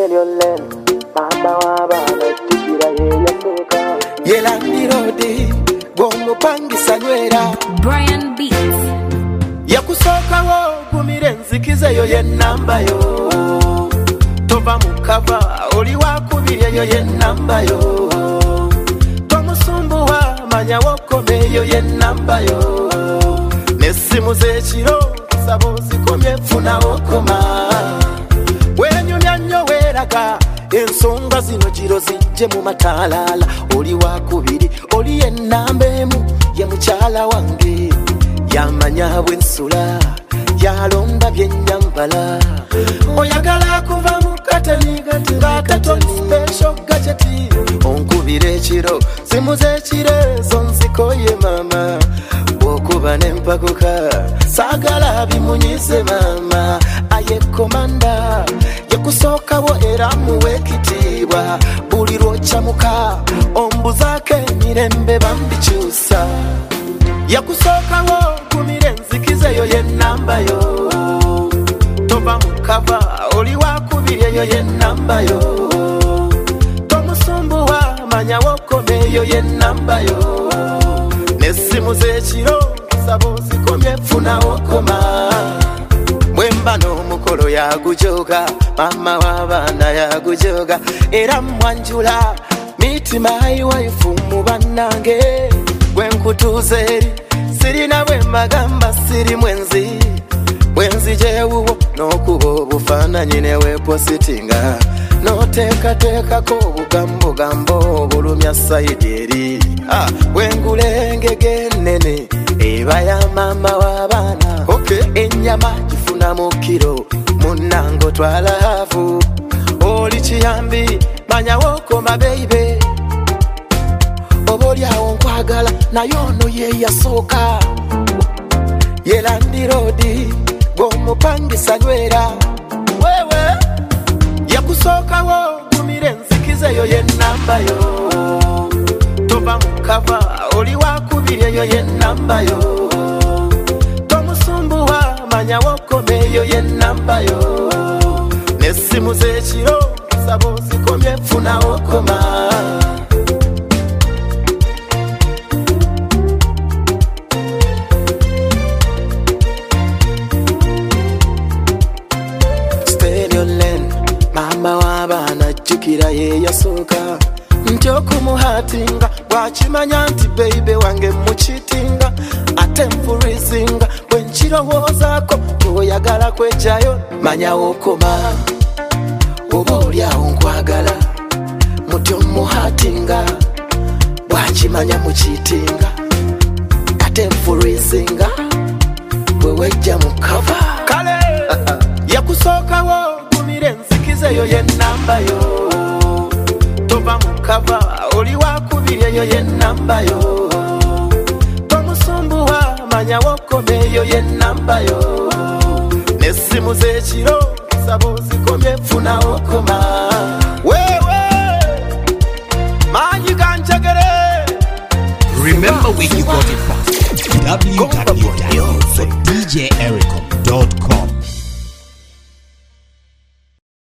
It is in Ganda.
stereo lane mama w'abana tugira yeyasoka Yelandi rodi gw'omupangisa nywera Brian Beats yakusookawo gumire nzikizeyo y'ennamba yo tova mu kava oli wakubiri eyo y'ennamba yo tomusumbuwa manya wokomeyo y'ennamba yo n'essimu z'ekiro kusaba ozikomye funa wokoma wenyumya nnyo weeraga ensonga zino giro zijje mu mataalala oli wakubiri oli y'ennamba emu ye mukyala wange yamanya bwensula yalonda byennyambala oyagala kuva mu kateniigati ng'akatoni special gajeti onkubira ekiro simu z'ekiro ezo nzikoye mama bw'okuba n'empakuka saagala bimunyize mama aye komanda yakusookawo era muwe ekitiibwa buli lw'okyamuka ombuzaako emirembe bambikyusa yakusookawo kumire nzikizeyo y'ennamba yo tova mu kava oli wakubiri eyo y'ennamba yo tomusumbuwa manya wokomeyo y'ennamba yo n'essimu z'ekiro kusaba ozikomye funa wokoma bwemba n'omukolo yagujoga mama w'abaana yagujoga era mwanjula mitima iwaifu mu bannange gwenkutuuza eri sirina bwe mbagamba siri mwenzi gyewuwo n'okuba obufaananyi newepositinga n'oteekateekako obugambogambo obulumya sayidi eri bwengulengege ennene eba ya maama w'abaana ennyama gifuna mu kiro munnango twala haafu oli kiyambi manya wookoma beibe oba olyawo nkwagala naye ono ye yasooka Yelandi rodi gw'omupangisa nywera wewe yakusookawo gumire nzikizeyo y'ennamba yo tova mu kava oli wakubiri eyo y'ennamba yo tomusumbuwa manya wokomeyo y'ennamba yo n'essimu z'ekiro kusaba ozikomye funa wokoma mama w'abaana jjukira ye yasooka nti okumuhaatinga bw'akimanya nti beibe wange mukitinga ate nfurizinga bwe nkirowoozaako kyoyagala kwejjayo manya wokoma oba olyawo nkwagala muti omuhaatinga bw'akimanya mukitinga ate nfurizinga bwe wejja mu kava kale yakusookawo nzikizeyo y'ennamba yo tova mu kava oli wakubiri eyo y'ennamba yo tomusumbuwa manya wokomeyo y'ennamba yo n'essimu z'ekiro kusaba ozikomye funa wokoma wewe manyi ganjagere. Remember where you got it from. www.djericom.com